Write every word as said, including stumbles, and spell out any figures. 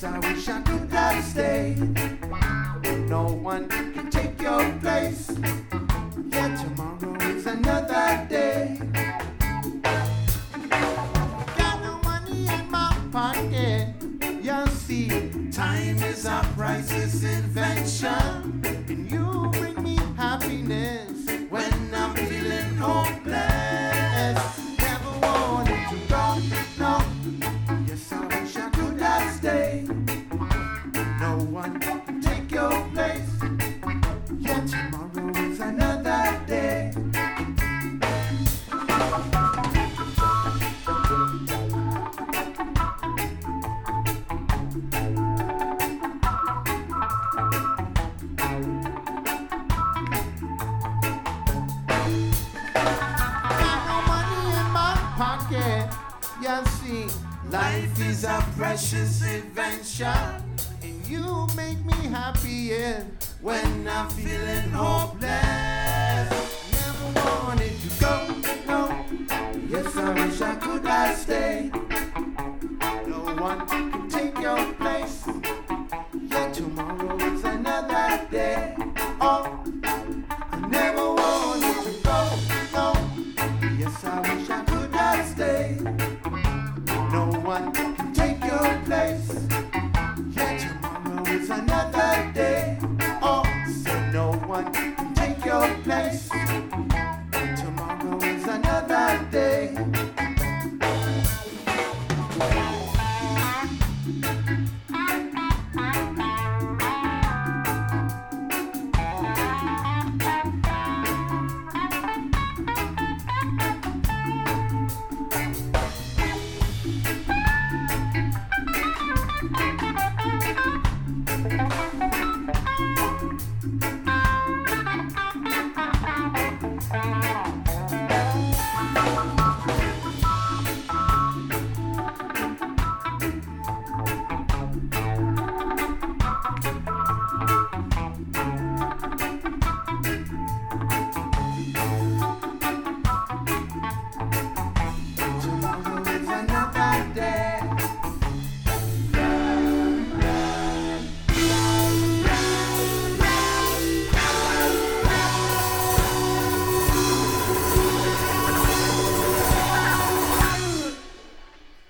I wish I could have stayed. No one can take your place. Yeah, tomorrow is another day. Got no money in my pocket. You see, time is a priceless invention, and you bring me happiness when I'm feeling hopeless. Never wanted to go, no. Yes, I wish I could have stayed. No one can take your place. Yeah, tomorrow is another day. You see, life is a precious invention, and you make me happy yeah, when I'm feeling hopeless. Never wanted to go, no. Yes, I wish I could have stayed. No one can take your place. Yeah, tomorrow is another day. Oh, I never wanted to go, no. Yes, I wish I could have stayed. No one can take your place.